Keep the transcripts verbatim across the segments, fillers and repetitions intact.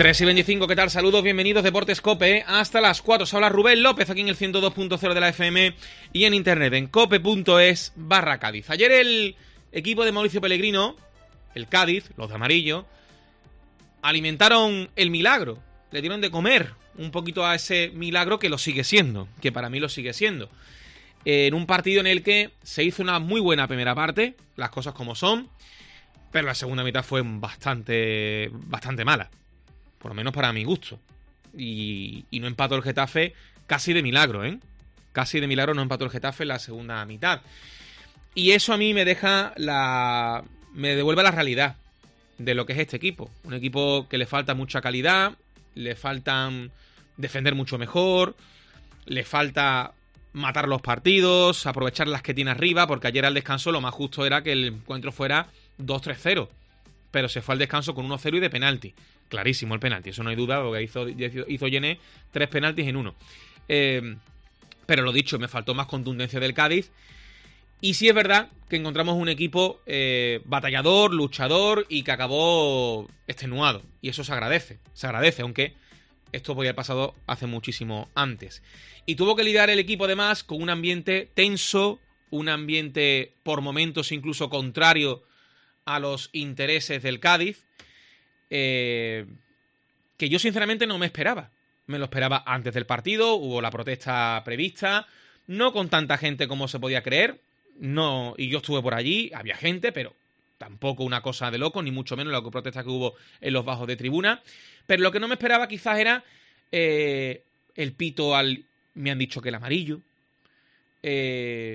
tres y veinticinco, ¿qué tal? Saludos, bienvenidos, Deportes Cope, hasta las cuatro. Se habla Rubén López aquí en el ciento dos punto cero de la F M y en internet en cope.es barra Cádiz. Ayer el equipo de Mauricio Pellegrino, el Cádiz, los de amarillo, alimentaron el milagro, le dieron de comer un poquito a ese milagro que lo sigue siendo, que para mí lo sigue siendo. En un partido en el que se hizo una muy buena primera parte, las cosas como son, pero la segunda mitad fue bastante, bastante mala. Por lo menos para mi gusto. Y, y no empató el Getafe casi de milagro, ¿eh? Casi de milagro no empató el Getafe en la segunda mitad. Y eso a mí me deja la... me devuelve la realidad de lo que es este equipo. Un equipo que le falta mucha calidad, le faltan defender mucho mejor, le falta matar los partidos, aprovechar las que tiene arriba, porque ayer al descanso lo más justo era que el encuentro fuera dos tres cero. Pero se fue al descanso con uno cero y de penalti. Clarísimo el penalti, eso no hay duda, porque hizo, hizo Yené tres penaltis en uno. Eh, pero lo dicho, me faltó más contundencia del Cádiz. Y sí es verdad que encontramos un equipo eh, batallador, luchador y que acabó extenuado. Y eso se agradece, se agradece, aunque esto podía haber pasado hace muchísimo antes. Y tuvo que lidiar el equipo además con un ambiente tenso, un ambiente por momentos incluso contrario a los intereses del Cádiz. Eh, que yo sinceramente no me esperaba. Me lo esperaba antes del partido, hubo la protesta prevista, no con tanta gente como se podía creer, no, y yo estuve por allí, había gente, pero tampoco una cosa de loco, ni mucho menos la protesta que hubo en los bajos de tribuna. Pero lo que no me esperaba quizás era eh, el pito al... me han dicho que el amarillo, eh,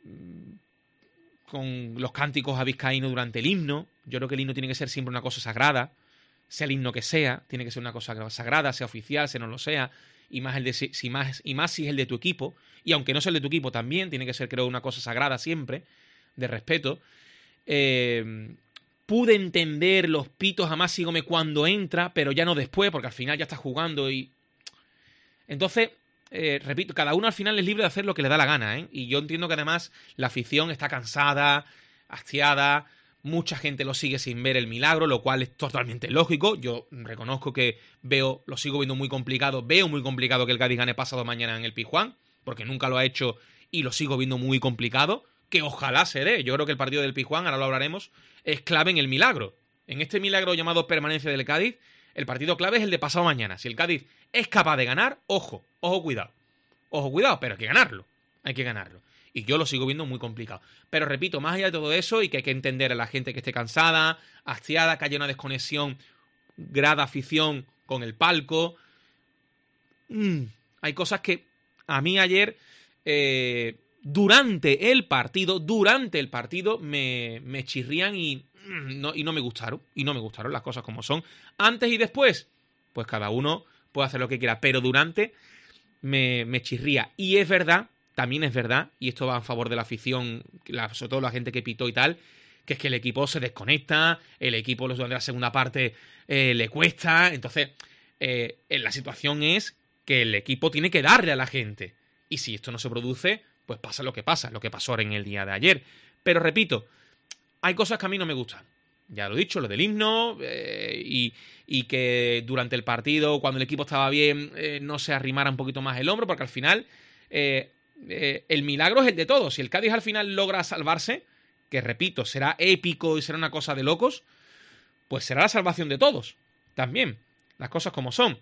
con los cánticos a Vizcaíno durante el himno. Yo creo que el himno tiene que ser siempre una cosa sagrada, sea el himno que sea, tiene que ser una cosa sagrada, sea oficial, sea no lo sea, y más, el de, si más, y más si es el de tu equipo, y aunque no sea el de tu equipo también, tiene que ser, creo, una cosa sagrada siempre, de respeto. Eh, pude entender los pitos a Maxi Gómez cuando entra, pero ya no después, porque al final ya está jugando y... Entonces, eh, repito, cada uno al final es libre de hacer lo que le da la gana, ¿eh? Y yo entiendo que además la afición está cansada, hastiada. Mucha gente lo sigue sin ver el milagro, lo cual es totalmente lógico. Yo reconozco que veo, lo sigo viendo muy complicado. Veo muy complicado que el Cádiz gane pasado mañana en el Pizjuán, porque nunca lo ha hecho y lo sigo viendo muy complicado. Que ojalá se dé. Yo creo que el partido del Pizjuán, ahora lo hablaremos, es clave en el milagro. En este milagro llamado permanencia del Cádiz, el partido clave es el de pasado mañana. Si el Cádiz es capaz de ganar, ojo, ojo, cuidado. Ojo, cuidado, pero hay que ganarlo. Hay que ganarlo. Y yo lo sigo viendo muy complicado. Pero repito, más allá de todo eso, y que hay que entender a la gente que esté cansada, hastiada, que haya una desconexión grada-afición con el palco. Mm, hay cosas que a mí ayer, eh, durante el partido, durante el partido, me, me chirrían y, mm, no, y no me gustaron. Y no me gustaron las cosas como son. Antes y después, pues cada uno puede hacer lo que quiera. Pero durante me, me chirría. Y es verdad... También es verdad, y esto va a favor de la afición, la, sobre todo la gente que pitó y tal, que es que el equipo se desconecta, el equipo durante la segunda parte eh, le cuesta. Entonces, eh, la situación es que el equipo tiene que darle a la gente. Y si esto no se produce, pues pasa lo que pasa, lo que pasó en el día de ayer. Pero repito, hay cosas que a mí no me gustan. Ya lo he dicho, lo del himno, eh, y, y que durante el partido, cuando el equipo estaba bien, eh, no se arrimara un poquito más el hombro, porque al final... Eh, Eh, el milagro es el de todos. Si el Cádiz al final logra salvarse, que repito, será épico y será una cosa de locos, pues será la salvación de todos. También, las cosas como son.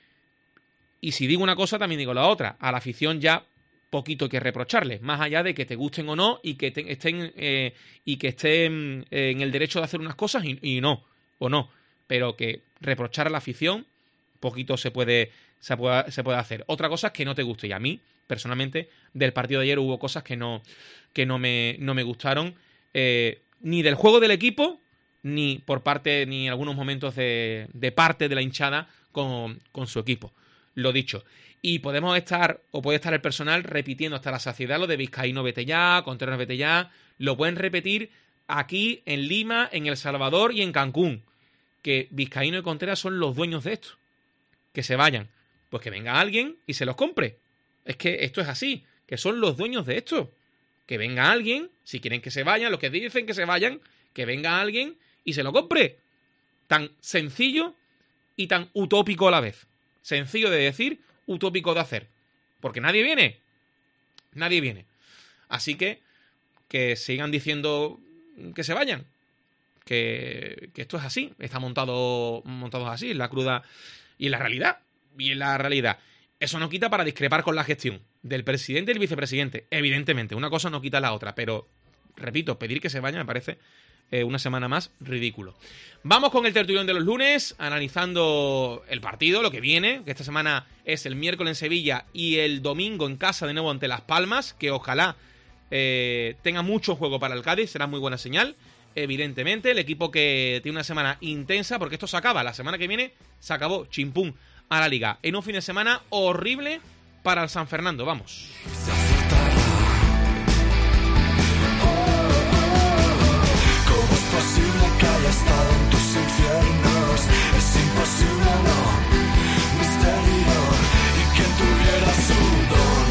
Y si digo una cosa, también digo la otra. A la afición ya poquito que reprocharle, más allá de que te gusten o no y que te, estén eh, y que estén eh, en el derecho de hacer unas cosas y, y no, o no. Pero que reprochar a la afición, poquito se puede, se puede, se puede hacer. Otra cosa es que no te guste, y a mí personalmente, del partido de ayer hubo cosas que no, que no, me, no me gustaron, eh, ni del juego del equipo, ni por parte, ni en algunos momentos de, de parte de la hinchada con, con su equipo. Lo dicho. Y podemos estar, o puede estar el personal repitiendo hasta la saciedad lo de Vizcaíno vete ya, Contreras vete ya. Lo pueden repetir aquí en Lima, en El Salvador y en Cancún. Que Vizcaíno y Contreras son los dueños de esto. Que se vayan. Pues que venga alguien y se los compre. Es que esto es así, que son los dueños de esto. Que venga alguien, si quieren que se vayan, los que dicen que se vayan, que venga alguien y se lo compre. Tan sencillo y tan utópico a la vez. Sencillo de decir, utópico de hacer. Porque nadie viene. Nadie viene. Así que, que sigan diciendo que se vayan. Que, que esto es así. Está montado, montado así, en la cruda y en la realidad. Y en la realidad. Eso no quita para discrepar con la gestión del presidente y el vicepresidente. Evidentemente, una cosa no quita la otra. Pero, repito, pedir que se vayan me parece eh, una semana más ridículo. Vamos con el tertulión de los lunes, analizando el partido, lo que viene, que esta semana es el miércoles en Sevilla y el domingo en casa de nuevo ante Las Palmas, que ojalá eh, tenga mucho juego para el Cádiz, será muy buena señal. Evidentemente, el equipo que tiene una semana intensa, porque esto se acaba, la semana que viene se acabó, chimpún, a la Liga, en un fin de semana horrible para el San Fernando, vamos. ¿Cómo es posible que haya estado en tus infiernos? Es imposible, no, misterio, y que tuviera su don.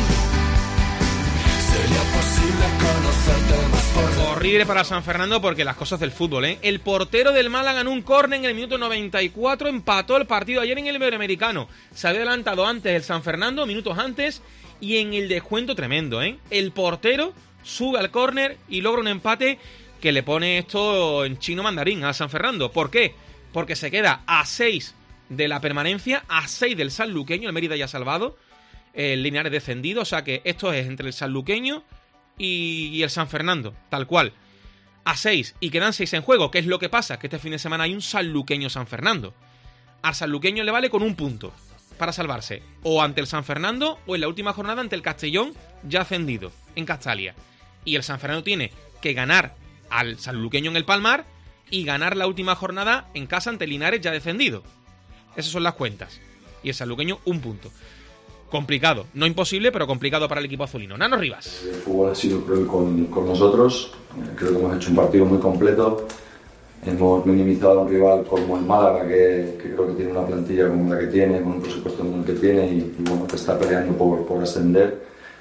Sería posible conocerte más por... Horrible para San Fernando porque las cosas del fútbol, ¿eh? El portero del Málaga en un córner en el minuto noventa y cuatro empató el partido ayer en el Iberoamericano. Se había adelantado antes el San Fernando, minutos antes, y en el descuento tremendo, ¿eh? El portero sube al córner y logra un empate que le pone esto en chino mandarín a San Fernando. ¿Por qué? Porque se queda a seis de la permanencia, a seis del sanluqueño, el Mérida ya salvado, el Linares descendido, o sea que esto es entre el sanluqueño y, y el San Fernando, tal cual. A seis, y quedan seis en juego. ¿Qué es lo que pasa? Que este fin de semana hay un sanluqueño San Fernando. Al sanluqueño le vale con un punto para salvarse, o ante el San Fernando o en la última jornada ante el Castellón ya ascendido en Castalia. Y el San Fernando tiene que ganar al sanluqueño en el Palmar y ganar la última jornada en casa ante Linares ya descendido. Esas son las cuentas. Y el sanluqueño un punto. Complicado, no imposible, pero complicado para el equipo azulino. Nano Rivas. El fútbol ha sido cruel con, con nosotros. Creo que hemos hecho un partido muy completo. Hemos minimizado a un rival como el Málaga, que, que creo que tiene una plantilla como la que tiene, con un presupuesto como el que tiene, y, y bueno, que está peleando por, por ascender.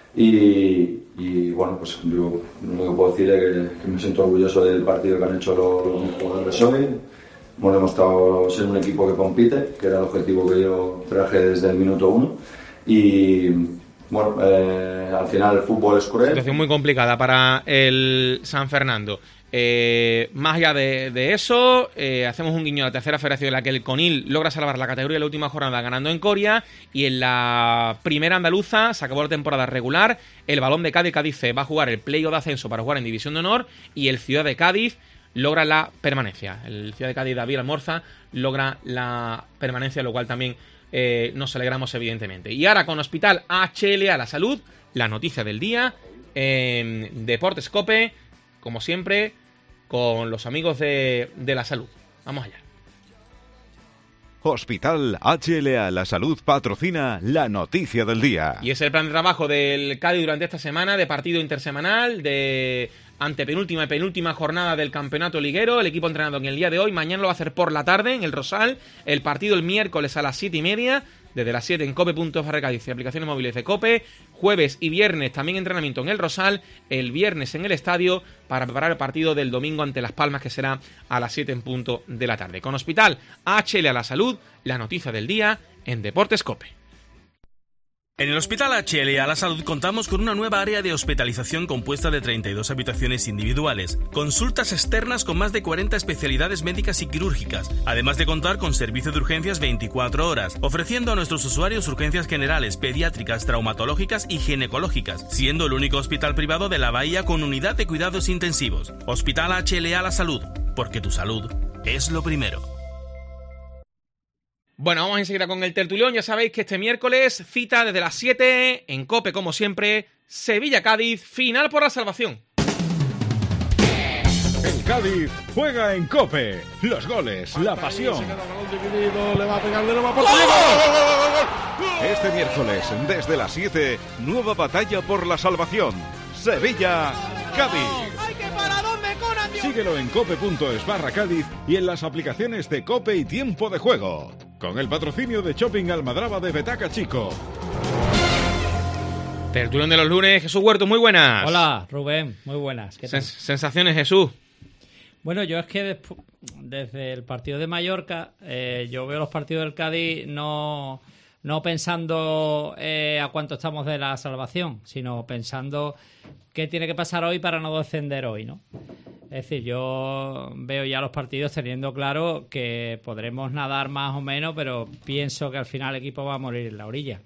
Y, y bueno, pues yo lo único que puedo decir es que, que me siento orgulloso del partido que han hecho los, los jugadores hoy. Hemos demostrado ser un equipo que compite, que era el objetivo que yo traje desde el minuto uno. Y bueno, eh, al final el fútbol es cruel. Situación muy complicada para el San Fernando. Eh, más allá de, de eso, eh, hacemos un guiño a la tercera federación en la que el Conil logra salvar la categoría en la última jornada ganando en Coria, y en la primera andaluza se acabó la temporada regular. El Balón de Cádiz, Cádiz C, va a jugar el playoff de ascenso para jugar en División de Honor, y el Ciudad de Cádiz logra la permanencia. El Ciudad de Cádiz, David Almorza, logra la permanencia, lo cual también eh, nos alegramos evidentemente. Y ahora con Hospital H L A La Salud, la noticia del día en Deportes Cope, como siempre, con los amigos de, de la salud. Vamos allá. Hospital H L A La Salud patrocina la noticia del día. Y es el plan de trabajo del Cádiz durante esta semana, de partido intersemanal, de antepenúltima y penúltima jornada del campeonato liguero. El equipo entrenado en el día de hoy, mañana lo va a hacer por la tarde en el Rosal. El partido el miércoles a las siete y media, desde las siete en cope punto f r Cádiz y aplicaciones móviles de Cope. Jueves y viernes también entrenamiento en el Rosal. El viernes en el estadio para preparar el partido del domingo ante Las Palmas, que será a las siete en punto de la tarde. Con Hospital H L A La Salud, la noticia del día en Deportes Cope. En el Hospital H L A La Salud contamos con una nueva área de hospitalización compuesta de treinta y dos habitaciones individuales, consultas externas con más de cuarenta especialidades médicas y quirúrgicas, además de contar con servicio de urgencias veinticuatro horas, ofreciendo a nuestros usuarios urgencias generales, pediátricas, traumatológicas y ginecológicas, siendo el único hospital privado de la Bahía con unidad de cuidados intensivos. Hospital H L A La Salud, porque tu salud es lo primero. Bueno, vamos enseguida con el tertulión. Ya sabéis que este miércoles, cita desde las siete en Cope, como siempre, Sevilla-Cádiz, final por la salvación. El Cádiz juega en Cope. Los goles, la pasión. Este miércoles, desde las siete, nueva batalla por la salvación. Sevilla-Cádiz. Síguelo en cope punto es barra Cádiz y en las aplicaciones de Cope y Tiempo de Juego. Con el patrocinio de Shopping Almadraba de Betaca Chico. Tertulión de los lunes, Jesús Huerto, muy buenas. Hola, Rubén, muy buenas. ¿Qué tal? Sens- sensaciones, Jesús. Bueno, yo es que despu- desde el partido de Mallorca, eh, yo veo los partidos del Cádiz no, no pensando eh, a cuánto estamos de la salvación, sino pensando qué tiene que pasar hoy para no descender hoy, ¿no? Es decir, yo veo ya los partidos teniendo claro que podremos nadar más o menos, pero pienso que al final el equipo va a morir en la orilla.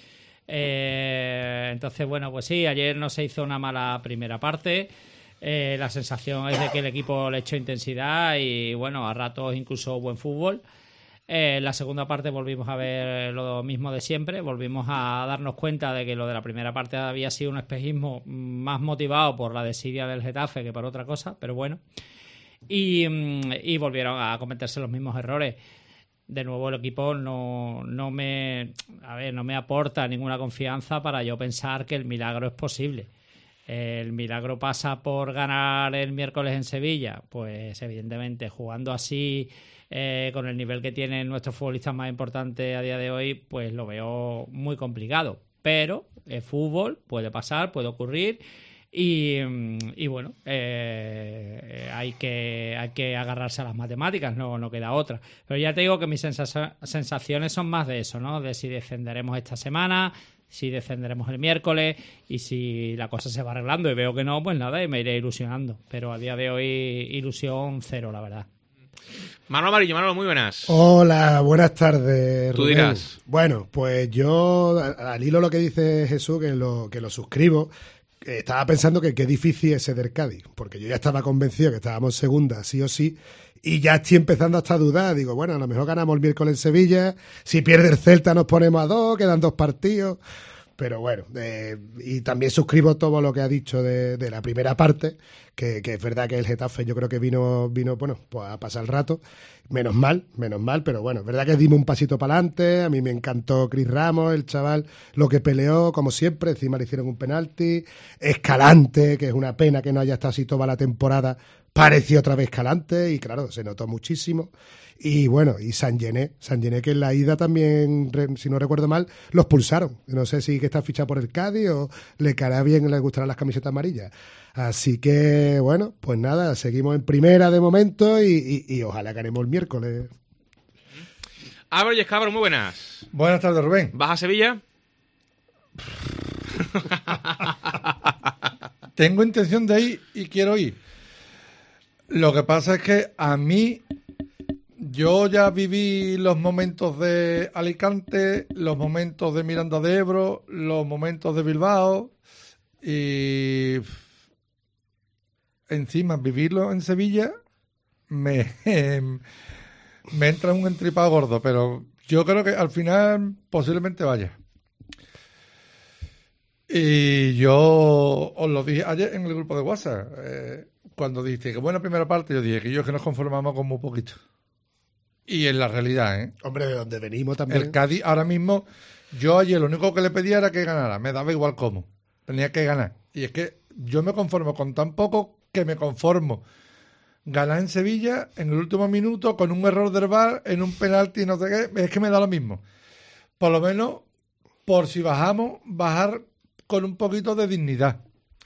Eh, entonces, bueno, pues sí, ayer no se hizo una mala primera parte. Eh, la sensación es de que el equipo le echó intensidad y, bueno, a ratos incluso buen fútbol. Eh, en la segunda parte volvimos a ver lo mismo de siempre. Volvimos a darnos cuenta de que lo de la primera parte había sido un espejismo más motivado por la desidia del Getafe que por otra cosa, pero bueno. Y, y volvieron a cometerse los mismos errores. De nuevo el equipo no, no me a ver, no me aporta ninguna confianza para yo pensar que el milagro es posible. El milagro pasa por ganar el miércoles en Sevilla, pues evidentemente jugando así, eh, con el nivel que tienen nuestros futbolistas más importantes a día de hoy, pues lo veo muy complicado. Pero el fútbol puede pasar, puede ocurrir y, y bueno, eh, hay que hay que agarrarse a las matemáticas, no, no queda otra. Pero ya te digo que mis sensa- sensaciones son más de eso, ¿no? De si descenderemos esta semana, si descenderemos el miércoles y si la cosa se va arreglando y veo que no, pues nada, y me iré ilusionando. Pero a día de hoy, ilusión cero, la verdad. Manolo Amarillo, Manolo, muy buenas. Hola, buenas tardes, Tú Rubén. dirás. Bueno, pues yo, al hilo lo que dice Jesús, que lo, que lo suscribo, estaba pensando que qué difícil es ser del Cádiz, porque yo ya estaba convencido que estábamos segunda, sí o sí, y ya estoy empezando hasta a dudar. Digo, bueno, a lo mejor ganamos el miércoles en Sevilla, si pierde el Celta nos ponemos a dos, quedan dos partidos. Pero bueno, eh, y también suscribo todo lo que ha dicho de, de la primera parte, que, que es verdad que el Getafe yo creo que vino, vino bueno, pues a pasar el rato. Menos mal, menos mal, pero bueno, es verdad que dimos un pasito para adelante. A mí me encantó Cris Ramos, el chaval, lo que peleó, como siempre, encima le hicieron un penalti. Escalante, que es una pena que no haya estado así toda la temporada, pareció otra vez Escalante, y claro, se notó muchísimo. Y bueno, y San Gené, San Gené que en la ida también, si no recuerdo mal, los pulsaron. No sé si que está fichado por el Cádiz o le caerá bien, le gustarán las camisetas amarillas. Así que, bueno, pues nada, seguimos en primera de momento y, y, y ojalá ganemos el miércoles. Álvaro y Escabro, muy buenas. Buenas tardes, Rubén. ¿Vas a Sevilla? Tengo intención de ir y quiero ir. Lo que pasa es que a mí, yo ya viví los momentos de Alicante, los momentos de Miranda de Ebro, los momentos de Bilbao y encima vivirlo en Sevilla me, me entra un entripado gordo, pero yo creo que al final posiblemente vaya. Y yo os lo dije ayer en el grupo de WhatsApp, eh, cuando dijiste que buena primera parte, yo dije que yo es que nos conformamos con muy poquito. Y en la realidad, ¿eh? Hombre, de donde venimos también. El Cádiz ahora mismo, yo ayer lo único que le pedía era que ganara, me daba igual cómo, tenía que ganar. Y es que yo me conformo con tan poco que me conformo ganar en Sevilla en el último minuto con un error del V A R, en un penalti, no sé qué, es que me da lo mismo. Por lo menos, por si bajamos, bajar con un poquito de dignidad.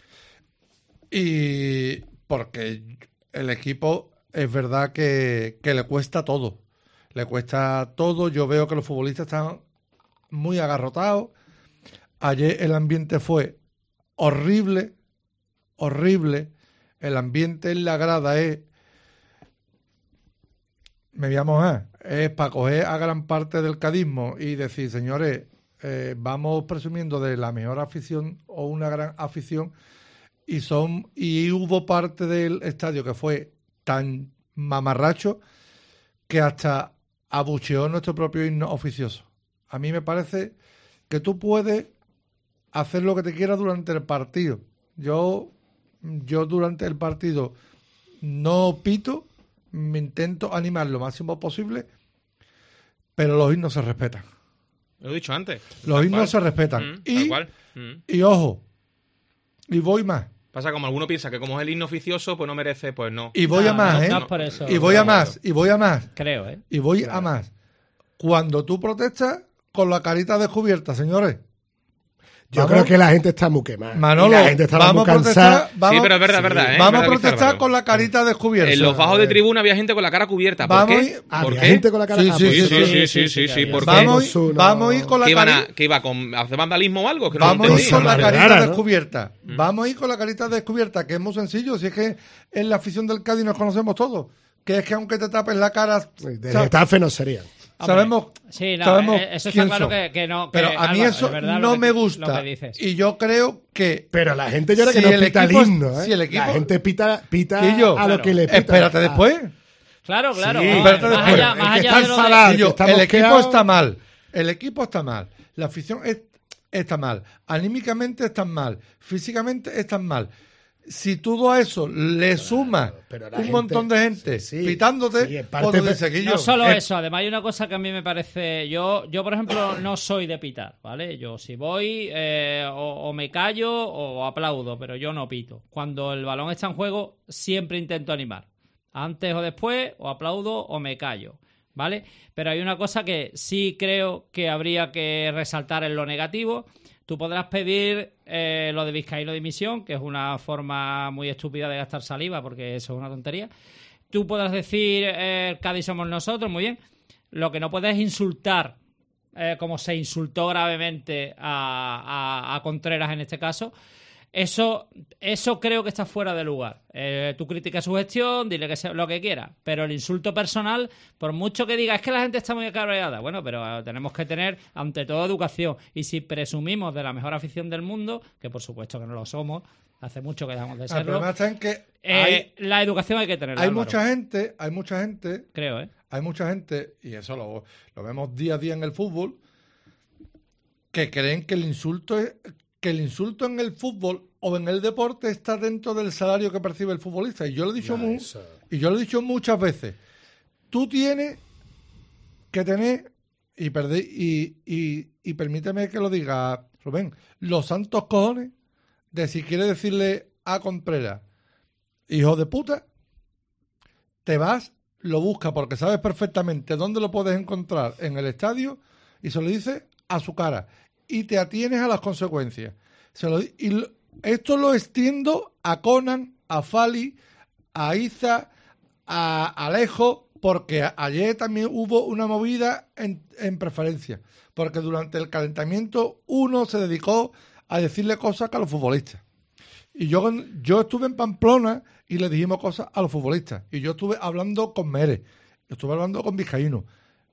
Y porque el equipo es verdad que, que le cuesta todo. Le cuesta todo. Yo veo que los futbolistas están muy agarrotados. Ayer el ambiente fue horrible, horrible. El ambiente en la grada es, me voy a mojar, es para coger a gran parte del cadismo y decir, señores, eh, vamos presumiendo de la mejor afición o una gran afición, y son y hubo parte del estadio que fue tan mamarracho que hasta abucheó nuestro propio himno oficioso. A mí me parece que tú puedes hacer lo que te quieras durante el partido. Yo, yo durante el partido no pito, me intento animar lo máximo posible, pero los himnos se respetan. Lo he dicho antes. Los Tal himnos cual. se respetan. Mm, y, tal cual. Mm. y ojo, y voy más. Pasa como alguno piensa que como es el himno oficioso, pues no merece, pues no. Y voy No, a más, no, ¿eh? no es por eso. y voy a No, más, y voy a más, Creo, ¿eh? y voy Claro. a más. Cuando tú protestas con la carita descubierta, señores. Yo vamos, creo que la gente está muy quemada. Manolo, la gente está vamos muy a protestar, cansada. vamos, sí, pero es verdad, es verdad. ¿eh? Vamos verdad a protestar con la carita descubierta. En los bajos de tribuna había gente con la cara cubierta. ¿Por Vamos qué? Ah, ¿Por había qué? gente con la cara Sí, ah, sí, pues Sí, yo- sí, sí, sí, sí, ¿por qué? Vamos, Uno- vamos a ir con la ¿Qué, iban carita. a, ¿Qué iba con hacer vandalismo o algo? Que no Vamos a lo ir entendí. con la Más carita rara, ¿no? descubierta. Vamos a ir con la carita descubierta, que es muy sencillo. Si es que en la afición del Cádiz nos conocemos todos. Que es que aunque te tapes la cara, De sa- Getafe no serían. sabemos, Sí, no, sabemos eh, eso está quién claro son. que, que no. que, Pero a mí Álvaro, eso es verdad no lo que- me lo gusta. que dices. Y yo creo que... Pero la gente llora Si que no el pita el equipo es- himno, ¿eh? si el equipo- La gente pita, pita Quillo, a lo claro. que le pita. Espérate Ah, después. Claro, claro. Sí, vamos, espérate más después. allá, El más que allá está de lo de- enfadado, Quillo, que está el equipo mosqueado. está mal. El equipo está mal. La afición es- está mal. Anímicamente están mal. Físicamente están mal. Si tú a eso le sumas pero la un gente- montón de gente sí, sí. pitándote, Sí, en parte pues tú pe- dices, Quillo, No solo eh, eso, además hay una cosa que a mí me parece. Yo, yo por ejemplo, no soy de pitar, ¿vale? Yo si voy, eh, o, o me callo o aplaudo, pero yo no pito. Cuando el balón está en juego, siempre intento animar. Antes o después, o aplaudo o me callo, ¿vale? Pero hay una cosa que sí creo que habría que resaltar en lo negativo. Tú podrás pedir eh, lo de vizcaíno de dimisión, que es una forma muy estúpida de gastar saliva, porque eso es una tontería. Tú podrás decir, eh, el Cádiz somos nosotros, muy bien. Lo que no puedes es insultar, eh, como se insultó gravemente a, a, a Contreras en este caso. Eso, eso creo que está fuera de lugar. Eh, tú criticas su gestión, dile que sea lo que quiera, pero el insulto personal, por mucho que diga, es que la gente está muy cabreada, bueno, pero eh, tenemos que tener ante todo educación. Y si presumimos de la mejor afición del mundo, que por supuesto que no lo somos, hace mucho que dejamos de el serlo, problema está en que eh, hay, la educación hay que tenerla. hay Álvaro, mucha gente, hay mucha gente, creo, ¿eh? hay mucha gente, y eso lo, lo vemos día a día en el fútbol, que creen que el insulto es, que el insulto en el fútbol o en el deporte está dentro del salario que percibe el futbolista. Y yo lo he dicho No, mu- eso- y yo lo he dicho muchas veces. Tú tienes que tener, y, perdí, y, y, y permíteme que lo diga, Rubén, los santos cojones de si quieres decirle a Contreras, hijo de puta, te vas, lo buscas porque sabes perfectamente dónde lo puedes encontrar en el estadio y se lo dices a su cara y te atienes a las consecuencias. Se lo, y lo, esto lo extiendo a Conan, a Fali, a Iza, a Alejo, porque a, ayer también hubo una movida en, en preferencia, porque durante el calentamiento uno se dedicó a decirle cosas a los futbolistas. Y yo, yo estuve en Pamplona y le dijimos cosas a los futbolistas. Y yo estuve hablando con Mere, estuve hablando con Vizcaíno.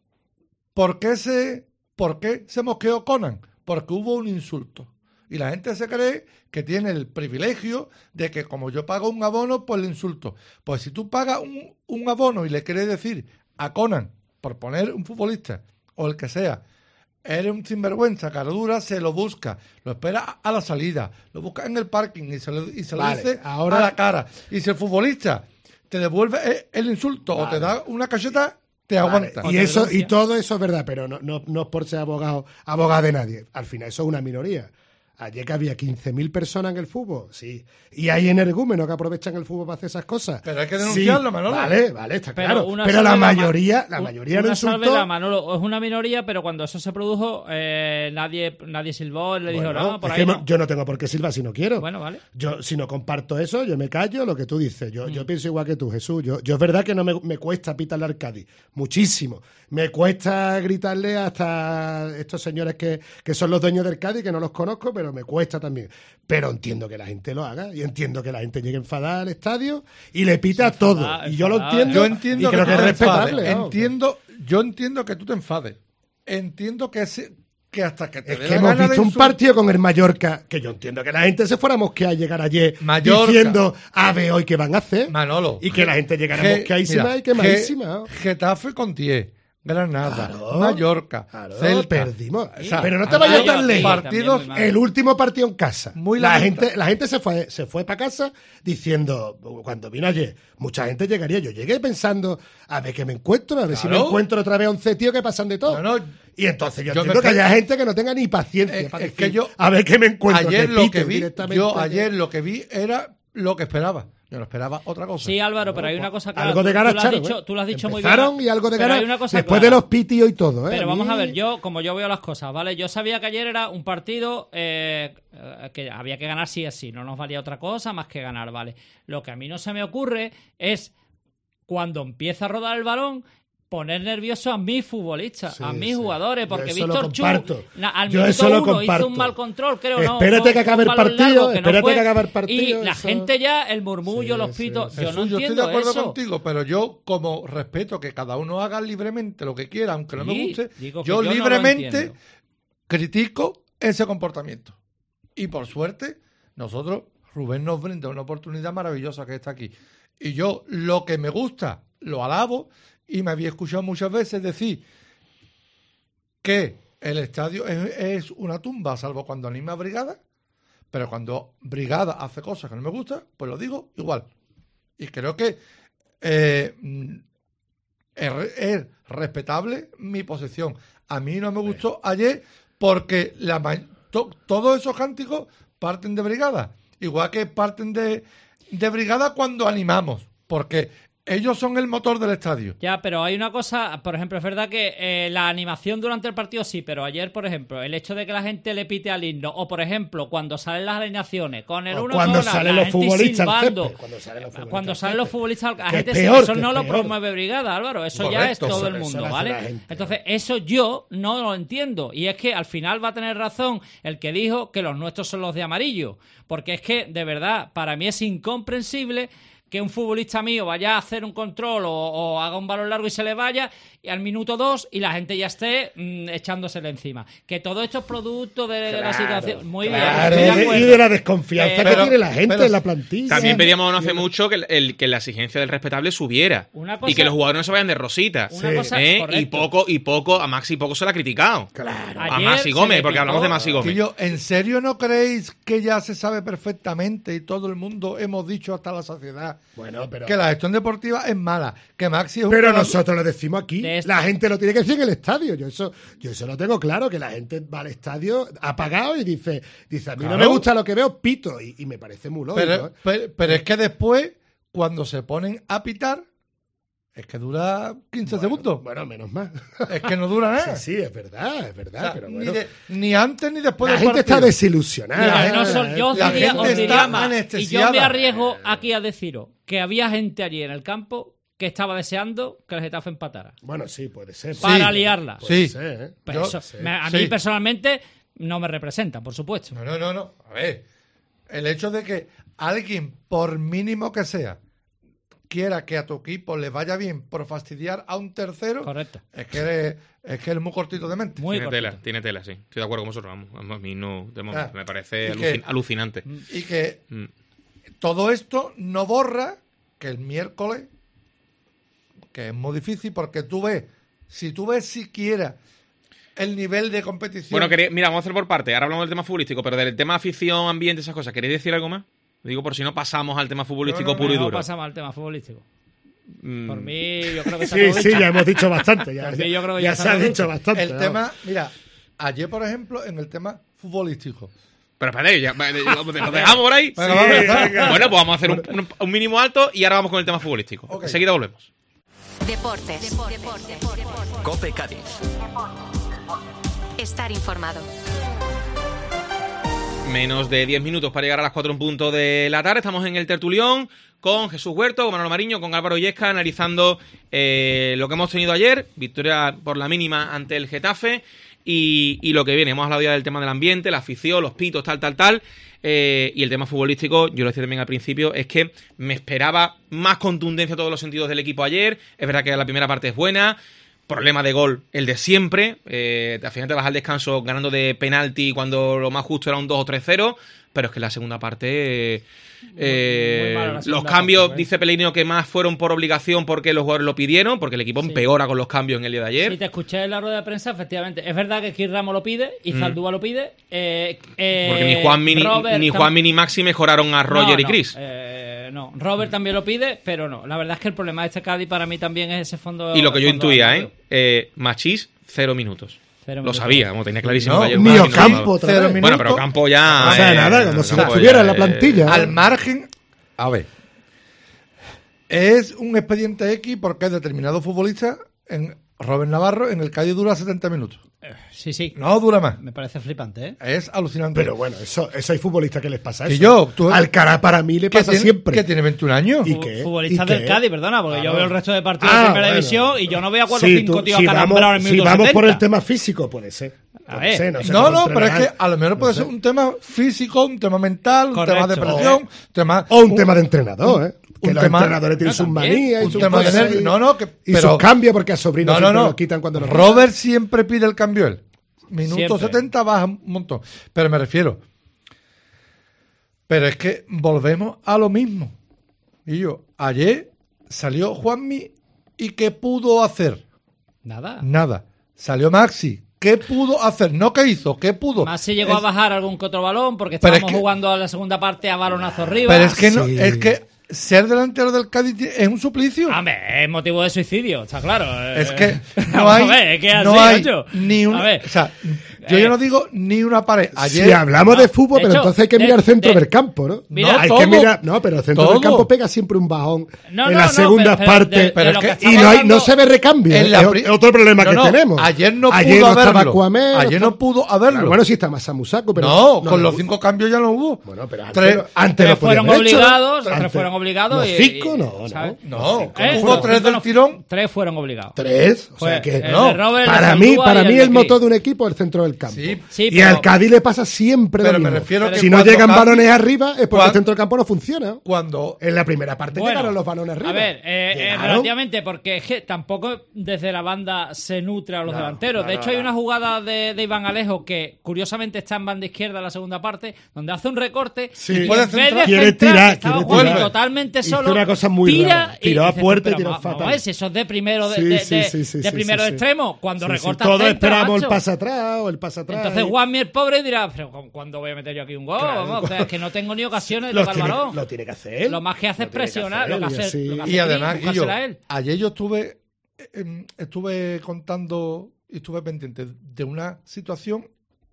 ¿Por qué se, por qué se mosqueó Conan? Porque hubo un insulto. Y la gente se cree que tiene el privilegio de que como yo pago un abono, pues le insulto. Pues si tú pagas un, un abono y le quieres decir a Conan, por poner un futbolista, o el que sea, eres un sinvergüenza, cara dura, se lo busca, lo espera a la salida, lo busca en el parking y se lo, y se lo Vale, dice ahora- a la cara. Y si el futbolista te devuelve el, el insulto Vale. o te da una cacheta, te Vale, aguanta. Y eso y todo eso es verdad, pero no, no, no es por ser abogado, abogado de nadie. Al final eso es una minoría. Ayer que había quince mil personas en el fútbol, sí. Y hay energúmenos que aprovechan el fútbol para hacer esas cosas. Pero hay que denunciarlo, Sí, Manolo. Vale, vale, está Pero claro. una Pero la salvedad, mayoría, la un- mayoría no una insultó. salvedad, Manolo, es una minoría, pero cuando eso se produjo, eh, nadie, nadie silbó, le dijo, Bueno, no, por es ahí que no- no. yo no tengo por qué silbar si no quiero. Bueno, vale. Yo, si no comparto eso, yo me callo, lo que tú dices. Yo, Mm. yo pienso igual que tú, Jesús. Yo, yo es verdad que no me, me cuesta pitarle al Cádiz. Muchísimo. Me cuesta gritarle hasta estos señores que, que son los dueños del Cádiz, que no los conozco, pero me cuesta también. Pero entiendo que la gente lo haga y entiendo que la gente llegue enfadada al estadio y le pita todo. enfadada, Y yo lo enfadada. entiendo. Yo entiendo y creo que, que, tú es te enfades. respetable. ¿no? Entiendo, yo entiendo que tú te enfades. Entiendo que, ese- que hasta que te Es dé que la hemos gana de visto un insul- partido con el Mallorca, que yo entiendo que la gente se fuera a mosquear llegar ayer Mallorca. diciendo a ver hoy qué van a hacer. Manolo. Y que la gente llegara Ge- mosqueadísima mira, y quemadísima. ¿no? Ge- Getafe con diez, Granada, Claro. Mallorca, Claro, Celta. perdimos. O sea, Pero no te hay vayas Mallorca tan lejos. partidos también muy mal. El último partido en casa. Muy la lamentable. gente, la gente se fue, se fue para casa diciendo, cuando vino ayer, mucha gente llegaría. Yo llegué pensando, a ver qué me encuentro, a ver si me Claro. encuentro otra vez a once tíos que pasan de todo. No, no, y entonces yo, yo entiendo me que fe- haya gente que no tenga ni paciencia Es- para es decir, que yo- a ver qué me encuentro. ayer que lo piten que vi, directamente yo que- ayer lo que vi era lo que esperaba. Yo no esperaba otra cosa. Sí, Álvaro, No, pero hay una cosa clara. algo de Tú- ganas, tú, lo has Charo, dicho, ¿eh? tú lo has dicho muy Empezaron bien. y algo de pero ganas hay una cosa después clara. de los pitios y todo, ¿eh? Pero A vamos mí- a ver, yo, como yo veo las cosas, ¿vale? Yo sabía que ayer era un partido eh, que había que ganar sí o sí, no nos valía otra cosa más que ganar, ¿vale? Lo que a mí no se me ocurre es, cuando empieza a rodar el balón, poner nervioso a mis futbolistas, Sí, a mis sí. jugadores, Yo porque eso lo Víctor Chu comparto. na- al Yo minuto eso lo uno hizo comparto. un mal control, creo, ¿no? Espérate Fue- que acabe fue un el balón partido, largo que no espérate fue, que acabe el partido, Y la eso- gente ya, el murmullo, Sí, los sí. pitos, yo Jesús, no yo estoy entiendo de acuerdo eso. contigo, pero yo, como respeto que cada uno haga libremente lo que quiera, aunque no me Sí, guste, digo que yo, yo no lo libremente entiendo. critico ese comportamiento. Y por suerte, nosotros, Rubén nos brinda una oportunidad maravillosa que está aquí. Y yo, lo que me gusta, lo alabo, y me había escuchado muchas veces decir que el estadio es, es una tumba, salvo cuando anima a Brigada, pero cuando Brigada hace cosas que no me gustan, pues lo digo igual. Y creo que eh, mm, es, re- es respetable mi posición. A mí no me gustó ayer porque la, ma- to- todos esos cánticos parten de Brigada, igual que parten de, de Brigada cuando animamos, porque ellos son el motor del estadio. Ya, pero hay una cosa, por ejemplo, es verdad que eh, la animación durante el partido sí, pero ayer, por ejemplo, el hecho de que la gente le pite al himno, o por ejemplo, cuando salen las alineaciones, con el O uno cuando con la- salen la los gente futbolistas al silbando, césped, cuando salen los futbolistas cuando al salen los césped. futbolistas, la Que gente es se- peor, eso que no es lo peor. promueve Brigada, Álvaro, eso ya es Correcto, todo el eso- eso mundo, lo hace ¿vale? la gente, Entonces, eso yo no lo entiendo, y es que al final va a tener razón el que dijo que los nuestros son los de amarillo, porque es que, de verdad, para mí es incomprensible que un futbolista mío vaya a hacer un control o, o haga un balón largo y se le vaya y al minuto dos y la gente ya esté mm, echándosele encima. Que todo esto es producto de, de la Claro, situación. Muy claro, bien, estoy de y de- acuerdo. y de la desconfianza Pero- que tiene la gente pero- en la plantilla. También pedíamos no hace mucho que, el, el- que la exigencia del respetable subiera. Una cosa- y que los jugadores no se vayan de rosita. Una Sí. cosa, ¿eh? correcto. Y poco, y poco, a Maxi poco se le ha criticado. Claro. A Ayer Maxi se Gómez, le porque picó. hablamos de Maxi Gómez. Tío, ¿en serio no creéis que ya se sabe perfectamente y todo el mundo hemos dicho hasta la saciedad Bueno, pero... que la gestión deportiva es mala? Que Maxi es un Pero cagado- nosotros lo decimos aquí. De esto- La gente lo tiene que decir en el estadio. Yo eso, yo eso lo tengo claro, que la gente va al estadio apagado y dice, dice a mí no Claro. me gusta lo que veo, pito. Y, y me parece muy lógico. Pero, ¿eh? pero, pero es que después, cuando se ponen a pitar, es que dura quince segundos. Bueno, menos mal. Es que no dura nada. Sí, sí, es verdad, es verdad. O sea, pero ni, bueno, de- ni antes ni después la del gente está partido. desilusionada. Mira, ¿eh? no son- yo os la diría, gente os diría está más, y yo anestesiada. me arriesgo aquí a deciros que había gente allí en el campo que estaba deseando que el Getafe empatara. Bueno, sí, puede ser. Para Sí, liarla. Puede Sí. ser, ¿eh? Pero Yo- eso, sí. me- a mí Sí. personalmente no me representa, por supuesto. No, no, no, no. A ver, el hecho de que alguien, por mínimo que sea, quiera que a tu equipo le vaya bien por fastidiar a un tercero, Correcto. es que eres, es que eres muy cortito de mente. Muy tiene cortito. tela, tiene tela, sí. Estoy de acuerdo con vosotros. Vamos, vamos, a mí no, de momento, Ah, me parece y que- alucin- alucinante. Y que Mm. todo esto no borra que el miércoles, que es muy difícil porque tú ves, si tú ves siquiera el nivel de competición. Bueno, queréis- mira, vamos a hacer por parte. Ahora hablamos del tema futbolístico, pero del tema afición, ambiente, esas cosas. ¿Queréis decir algo más? Digo, por si no pasamos al tema futbolístico No, no, puro y No duro. pasamos al tema futbolístico. Mm. Por mí, yo creo que está Sí, todo sí, dicho. ya hemos dicho bastante. Ya, Por mí yo creo que ya ya se está ha todo dicho dicho. bastante. el vamos. tema, mira, ayer, por ejemplo, en el tema futbolístico. Pero espérate, ya, ¿lo dejamos por ahí? Venga, vamos a empezar. venga. Bueno, pues vamos a hacer un, un- un mínimo alto y ahora vamos con el tema futbolístico. Ok. Enseguida volvemos. Deportes. Cope Cádiz. Estar informado. Menos de diez minutos para llegar a las cuatro en punto de la tarde. Estamos en el tertulión con Jesús Huerto, con Manolo Mariño, con Álvaro Illesca, analizando eh, lo que hemos tenido ayer. Victoria por la mínima ante el Getafe y, y lo que viene. Hemos hablado ya del tema del ambiente, la afición, los pitos, tal, tal, tal. Eh, y el tema futbolístico, yo lo decía también al principio, es que me esperaba más contundencia en todos los sentidos del equipo ayer. Es verdad que la primera parte es buena. Problema de gol, el de siempre. Eh, al final te vas al descanso ganando de penalti cuando lo más justo era un dos o tres cero. Pero es que la segunda parte. Eh, muy mala la los segunda cambios, parte, ¿eh? dice Pellegrino que más fueron por obligación porque los jugadores lo pidieron, porque el equipo Sí. empeora con los cambios en el día de ayer. Si te escuché en la rueda de prensa, efectivamente. Es verdad que Kir Ramos lo pide y Mm. Zaldúa lo pide. Eh, eh, Porque ni Juan ni, Robert ni tam- Juan ni Maxi mejoraron a Roger No, y no, Chris. eh, no, Robert también lo pide, pero no. La verdad es que el problema de este Cádiz para mí también es ese fondo. Y lo que yo fondo intuía, armario. ¿eh? eh Machís, cero minutos. Cero Lo minutos. sabía, como tenía clarísimo No, que ayer ni Maxi no Ocampo jugaba. otra Cero vez. minutos. Bueno, pero Campo ya. O sea, eh, nada, como si no Campo estuviera ya, en la eh, plantilla. Al margen, a ver, es un expediente X porque es determinado futbolista, en Robert Navarro, en el Cádiz dura setenta minutos. Sí, sí. No dura más. Me parece flipante, ¿eh? Es alucinante. Pero bueno, eso, eso hay futbolistas que les pasa Que eso. yo, tú- Alcaraz para mí le que pasa tiene- siempre. Que tiene veintiún años. ¿Y Fu- qué? Futbolistas ¿Y del qué? Cádiz, perdona, porque yo Claro. veo el resto de partidos Ah, de primera bueno. división y yo no veo a cuatro o Sí, cinco tú- tíos si acalambrados vamos, en el si minuto vamos por el setenta. tema físico, puede ser. A Puede ver, ser, sé No, cómo no, pero es entrenarán. que a lo mejor puede No ser sé. un tema físico, un tema mental, un Correcto. tema de presión, un tema... O un tema de entrenador, ¿eh? Que un los tema- entrenadores tienen no, sus también. manías y Un sus tema de cosas nervios. y- No, no, que- y pero- sus cambios porque a Sobrino No, no, siempre no. lo quitan cuando lo Robert siempre pide el cambio él. Minuto Siempre. setenta baja un montón. Pero me refiero. Pero es que volvemos a lo mismo. Y yo, ayer salió Juanmi y ¿qué pudo hacer? Nada. Nada. Salió Maxi. ¿Qué pudo hacer? No qué hizo, ¿qué pudo? Más si llegó Es- a bajar algún que otro balón porque Pero estábamos es que- jugando a la segunda parte a balonazo arriba. Pero es que no, Sí. es que ser delantero del Cádiz es un suplicio. Hombre, es motivo de suicidio, está claro. Es Eh, que no vamos hay, a ver, es que es no así, hay macho. ni A un, ver, o sea, yo eh, ya no digo ni una pared. Ayer, Si hablamos no, de fútbol, de pero hecho, entonces hay que de- mirar centro de- del campo, ¿no? Mira, no, hay todo, que mirar, no, pero el centro todo. del campo pega siempre un bajón No, en no, las no, segundas pero- pero partes de- de pero lo es que que- estamos y no, hay, hablando- no se ve recambio. En Es la o- pri- es otro problema No, que no, tenemos. ayer no ayer pudo no estaba haberlo. Cuamé, Ayer estaba- no pudo haberlo. Claro, bueno, sí está más Samusaco, pero no, con le los gu- cinco cambios ya no hubo. Bueno, pero antes, Tres- no- antes tres lo podía fueron haber hecho, ¿no? obligados, tres Antes- fueron obligados Los y- cinco, y- no, ¿sabes? no. No, ¿Eh? hubo Los tres cinco del no- tirón. Tres fueron obligados. Tres, o Fue sea que el no. de Robert, el para de mí, Zaldúa para y mí de el Cris. motor de un equipo es el centro del campo. Sí. Sí, y pero- al Cádiz le pasa siempre Pero lo me mismo. refiero que si no cuando llegan Cádiz- balones arriba es porque cuando- el centro del campo no funciona. Cuando En la primera parte Bueno, llegaron los balones arriba. A ver, eh, eh, Llegaron. relativamente, porque es que tampoco desde la banda se nutre a los No, delanteros. no, de no, hecho, hay no. una jugada de, de Iván Alejo que curiosamente está en banda izquierda en la segunda parte, donde hace un recorte Sí. y Puede en vez de centrar. Quiere centrar, tirar, que estaba quiere jugando tirar. totalmente Hizo solo, una cosa muy tira rara. y Tiró a dices, puerta y pero tiró vamos, fatal. vamos a ver si eso es de primero de, Sí, de, sí, de- sí, sí, de sí, primero sí, de sí. extremo, cuando Sí, sí, recorta todos centra, esperamos el macho. pase atrás o el pase atrás. Entonces y- Juanmi el pobre dirá, pero ¿cuándo voy a meter yo aquí un gol? Claro. Vamos, o sea, es que no tengo ni ocasiones de Lo tocar el tiene, balón. lo tiene que hacer. Lo más que hace es Lo tiene que presionar, lo que hacer, y hace, así- lo que hace y además, Cris, Guillo, buscársela a él. ayer yo estuve eh, estuve contando y estuve pendiente de una situación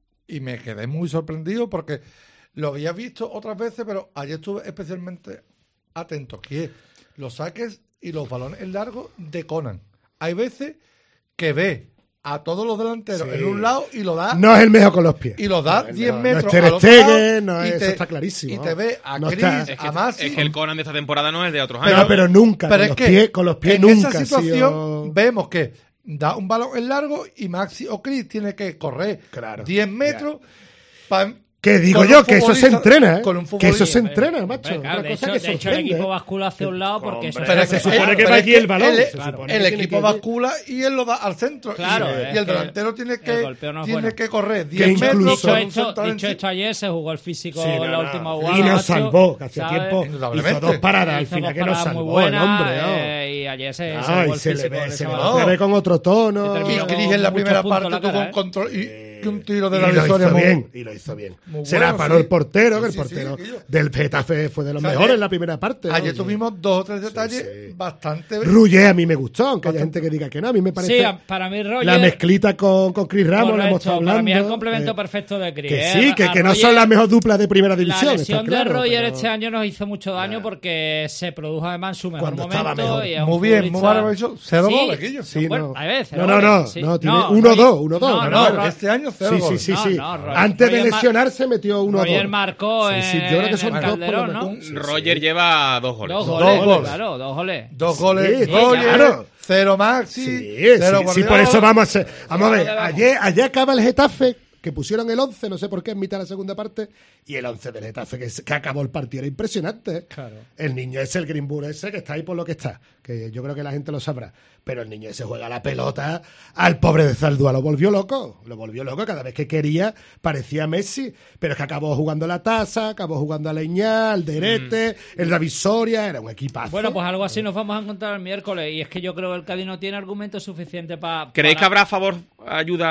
y me quedé muy sorprendido porque lo había visto otras veces, pero ayer estuve especialmente atento, que es los saques y los balones en largo de Conan. Hay veces que ve a todos los delanteros Sí. en un lado y lo da No es el mejor con los pies. y lo da No, diez no, metros no es Ter al otro Stegen, lado no y es- te- eso está clarísimo. y te ve a No Cris, está. Es que, a Maxi. es que el Conan de esta temporada no es el de otros Pero, años. pero nunca, Pero con, es los que pies, con los pies en nunca. esa ha situación sido- vemos que da un balón en largo y Maxi o Cris tiene que correr Claro, diez metros pa- Que digo con yo, un que eso se futbolista- entrena, ¿eh? con un Que eso se futbolista- entrena, macho. Hombre, claro, Una de cosa hecho, que de hecho, el sorprende, equipo ¿eh? bascula hacia un lado porque eso Pero es- es que se supone el- que pero va es aquí el balón, El, se claro, supone el que tiene equipo que- bascula y él lo da al centro. Claro, y, es y el que delantero tiene el que, golpeo no es tiene bueno. que correr Que diez incluso- metros Dicho con un esto, central dicho en- esto ayer, se jugó el físico Sí, en no, la no. última Y jugada. nos macho, salvó, que hacía ¿sabes? tiempo. Indudablemente. Hizo dos paradas al Hizo final dos que nos paradas salvó muy buenas, el hombre. ¿no? eh, y ayer se, se Ay, jugó el se le físico ve, en se esa le jugada. ve con otro tono. Que Y terminó Cris con en la muchos primera puntos parte en la tuvo cara, un ¿eh? control y, y un tiro de Y la lo victoria hizo muy- bien, y lo hizo bien. muy Se la bueno, paró sí. el portero, que el Sí, sí, portero sí, Guillo. del Getafe fue de los O sea, mejores ayer- en la primera parte. ¿no? Ayer Sí. tuvimos dos o tres detalles sí. bastante... Rullé a mí me gustó, aunque haya gente que diga que no. A mí me parece Sí, a- para mí Roger... la mezclita con, con Chris Ramos, la hemos correcto, estado hablando. para mí es el complemento eh, perfecto de Chris. Que ¿eh? sí, que, A que no Roger- son las mejor duplas de primera La división. lesión está claro, de Roger pero- este año nos hizo mucho daño porque se produjo además en su mejor Cuando estaba momento. mejor. Y es un Muy bien, muy futbolista- maravilloso. Cero Sí, goles, Guillo. Sí, bueno, no. a ver, cero no, no, no, goles, sí. no, tiene No, uno, Roger- dos, uno, dos. no, no, No, no, no. este año cero Sí, sí, goles. sí, No, sí. no, Roger- Antes de Roger mar- lesionarse metió uno o Roger dos. marcó Sí, en, sí, yo creo que en son el dos, por lo Calderón, menos. ¿no? Sí, sí. Roger lleva dos goles. Dos Dos goles, goles. claro, dos goles. Dos goles, Sí, Roger, claro. cero Maxi, Sí, cero sí, sí, Guardiola. por eso vamos a ser. Vamos a ver, Vamos. ayer, ayer acaba el Getafe, que pusieron el once, no sé por qué, en mitad de la segunda parte, y el once del Getafe, que, se- que acabó el partido, era impresionante. ¿eh? Claro. El niño ese, el Greenwood ese, que está ahí por lo que está, que yo creo que la gente lo sabrá, pero el niño ese juega la pelota, al pobre de Zaldúa lo volvió loco, lo volvió loco, cada vez que quería parecía Messi, pero es que acabó jugando la Taza, acabó jugando a Leñá, al Derete, el David Soria, era un equipazo. Bueno, pues algo así nos vamos a encontrar el miércoles. Y es que yo creo que el Cádiz no tiene argumentos suficientes para. ¿Creéis que habrá a favor ayuda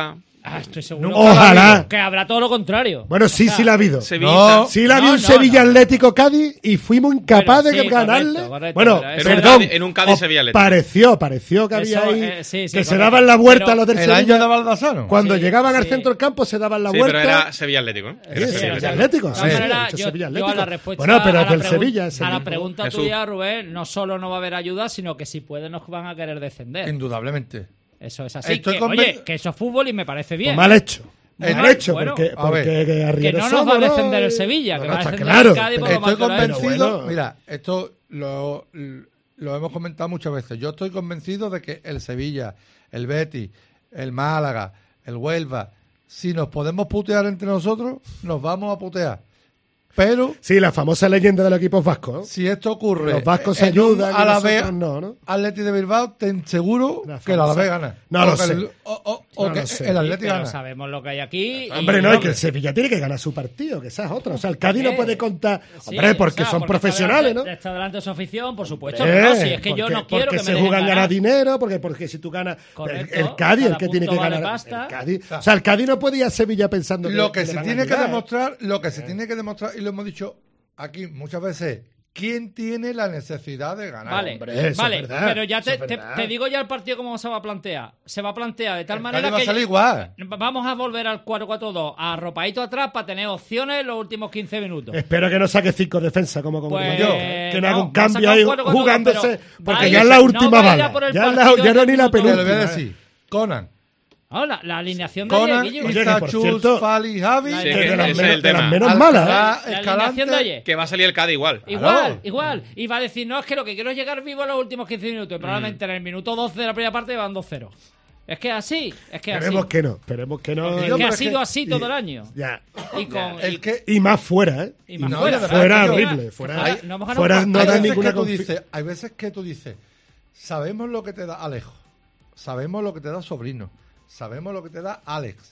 Ah, estoy seguro. No, ojalá. Que habrá todo lo contrario. Bueno, sí, o sea, sí la ha habido. Sevilla. No, sí la ha habido no, un no, Sevilla no. Atlético Cádiz y fuimos incapaces Bueno, sí, de ganarle. correcto, correcto, bueno, pero En eso un perdón. Cádiz- en un Cádiz os Sevilla Atlético. Pareció, pareció que Eso, había ahí eh, sí, sí, que se correcto. daban la vuelta Pero a los del El Sevilla. año de Baldasano. Cuando Sí, llegaban al sí. centro del campo se daban la Sí, vuelta. pero era Sevilla Atlético, ¿eh? Sí, Era sí, Sevilla Sevilla Atlético. Atlético. De Sí, todas sí, maneras, he dicho yo, Sevilla yo a Atlético. la respuesta, Bueno, pero a es la del pregun- Sevilla ese a la equipo. pregunta Jesús. tuya, Rubén, no solo no va a haber ayuda, sino que si pueden nos van a querer descender. Indudablemente. Eso es así. Estoy Que, conven- oye, que eso es fútbol y me parece bien. Pues mal hecho. Muy Mal mal, hecho, bueno. porque, A ver, porque que, Que arrieros no nos va a somos, ¿no? defender el Sevilla, No, que no, va a está defender claro, el Cádiz por pero- lo Estoy mal que lo ha hecho. convencido, bueno. mira, esto lo, lo hemos comentado muchas veces. Yo estoy convencido de que el Sevilla, el Betis, el Málaga, el Huelva, si nos podemos putear entre nosotros, nos vamos a putear. Pero Sí, la famosa leyenda de los equipos vascos. ¿no? si esto ocurre, Los vascos se en un ayudan y Alavés, nosotros no, ¿no? Atleti de Bilbao, te seguro La que el famosa- Alavés gana. No lo O que sé. el- o o- o No que lo sé. el Atleti Pero gana. sabemos lo que hay aquí. y- Hombre, no, es que hombre, el Sevilla tiene que ganar su partido, que esa es otra. O sea, el Cádiz no ¿Qué? puede contar. Sí, Hombre, porque o sea, son porque está profesionales, delante- ¿no? Está delante de su afición, por supuesto. Eh, pero no, si es que yo porque- no quiero porque que se me dejen juegan ganar ganar. dinero, porque, porque si tú ganas. Correcto, el, el Cádiz, el cada que tiene punto que vale ganar. pasta. El Cádiz. O sea, el Cádiz no podía ir a Sevilla pensando Lo que le se van a tiene que ayudar. demostrar, lo que se tiene que demostrar, y lo hemos dicho aquí muchas veces, ¿quién tiene la necesidad de ganar? Vale, Hombre, eso vale, es verdad, pero ya eso te, es te- verdad. te digo ya el partido cómo se va a plantear. Se va a plantear de tal El manera Cádiz va a que salir igual. vamos a volver al cuatro cuatro dos, arropadito atrás para tener opciones en los últimos quince minutos. Espero que no saque cinco defensas como como Pues, digo yo. Que no, no, haga un va a cambio sacar ahí cuatro cuatro dos, jugándose. pero Porque va ya a es ir- la no última va a ir a bala. por el Ya, es la- partido ya no en ni el la minuto Te lo voy a penúltima. decir. Conan. No, la, la alineación de Conan, ayer, Guillo. Oye, que Isa, por Chus, cierto- Fali, Javi. La- Sí, Que que de las ese es menos, el de las tema. menos malas, ¿eh? La Escalante. alineación de ayer. Que va a salir el Cádiz igual. Igual, Claro. igual. Y va a decir, no, es que lo que quiero es llegar vivo en los últimos quince minutos. Y probablemente en el minuto doce de la primera parte van dos cero. Es que es así, es que es así. Esperemos que no, esperemos que no. Es Yo, que pero ha es sido que- así todo el año. Ya. Y con... El y- que Y más fuera, ¿eh? Y más No, fuera. y además Fuera que yo- horrible. Fuera, Hay- no hemos ganado fuera un no hay da veces ninguna que tú confi- dices, hay veces que tú dices, sabemos lo que te da Alejo, sabemos lo que te da Sobrino, sabemos lo que te da Alex.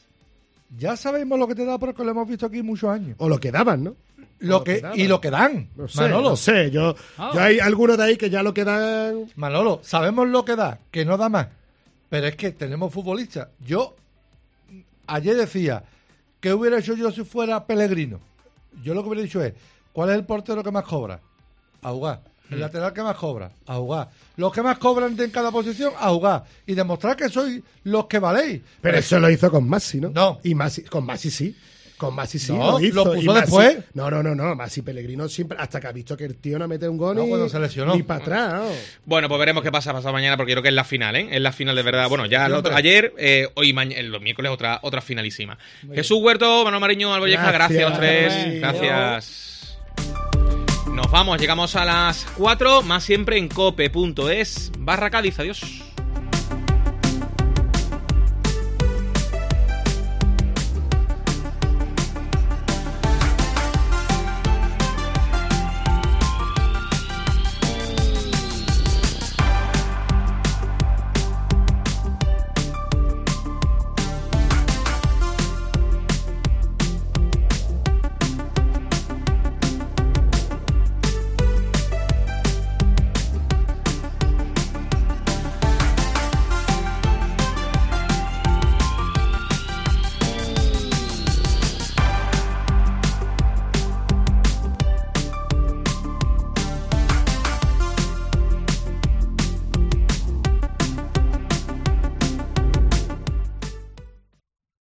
Ya sabemos lo que te da porque lo hemos visto aquí muchos años. O lo que daban, ¿no? Lo lo que, que daban. y lo que dan. No sé, Manolo, no sé. Yo, Ah. yo hay algunos de ahí que ya lo que dan. Manolo, sabemos lo que da, que no da más. Pero es que tenemos futbolistas. Yo ayer decía, ¿qué hubiera hecho yo si fuera Pellegrino? Yo lo que hubiera dicho es, ¿cuál es el portero que más cobra? A jugar. El lateral que más cobra, a jugar. Los que más cobran en cada posición, a jugar. Y demostrar que sois los que valéis. Pero eso lo hizo con Masi, ¿no? No. Y Masi, con Masi sí. Con Masi sí, No, lo hizo. lo puso y Masi- después. No, no, no, no. Masi Pellegrino siempre, hasta que ha visto que el tío no mete un gol No, ni, cuando se lesionó. ni para atrás. ¿no? Bueno, pues veremos qué pasa pasado mañana, porque creo que es la final, ¿eh? Es la final de verdad. Bueno, ya Sí, el otro- hombre. ayer, eh, hoy mañana, los miércoles otra otra finalísima. Jesús Huerto, Manuel Mariño, Albolleja, gracias, Gracias, a los tres. Rubén. Gracias. Nos vamos, llegamos a las cuatro, más siempre en cope punto es barra Cádiz. Adiós.